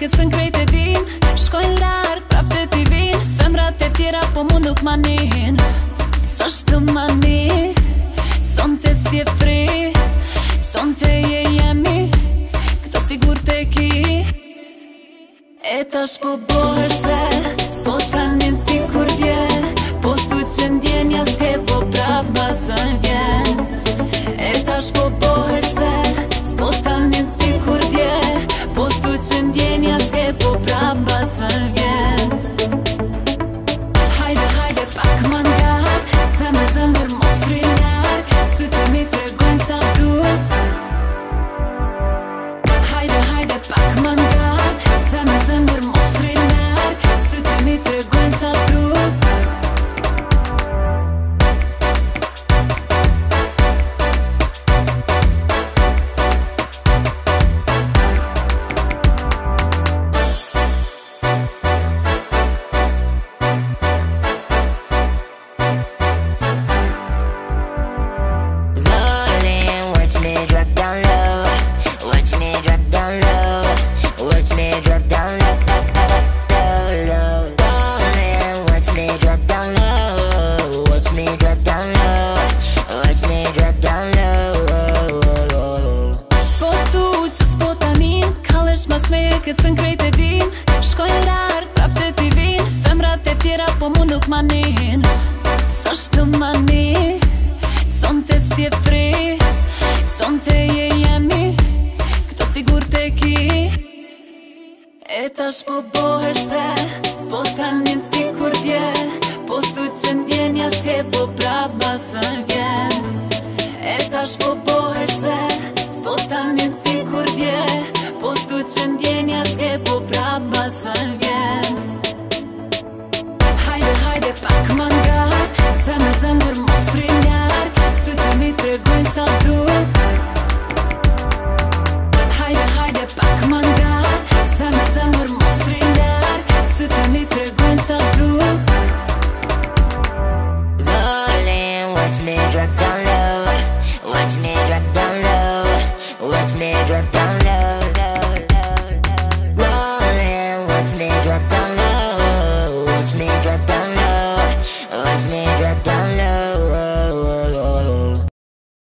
këtë sën krejt e din. Shkojnë larg, prap të t'i vin. Femrat e tjera po mu nuk ma nin. S'është mani, sonte si e fri, sonte je jemi, këto sigur te ki. E tash po boher se s'po tanin si kur dje. Po thu që ndjenja s'ke po prap basën vjen. E tash po boher se s'po tanin si kur dje. Po thu që ndjenja s'ke po prap basën vjen. Hajde, hajde pak më ngat, zemër mos rri larg, sytë mi tregojnë sa du. Hajde, hajde pak më ngat, zemër mos rri larg, sytë mi tregojnë sa du. Mas me këtë sën krejt e din. Shkojnë larg, prap të t'i vin. Femrat e tjera po mu nuk ma nin. S'është mani, sonte si e fri, sonte je jemi, këto sigur te ki. E tash po boher se s'po tanin si kur dje. Po thu që ndjenja s'ke po prap basën vjen. E tash po boher se s'po tanin si kur dje. Po thu që ndjenja s'ke po prap basën vjen. Hajde, hajde pak më ngat, zemër mos rri larg, sytë mi tregojnë sa du. Hajde, hajde pak më ngat, zemër mos rri larg, sytë mi tregojnë sa du. Rolling, watch me drop down low, watch me drop down low, watch me drop down low.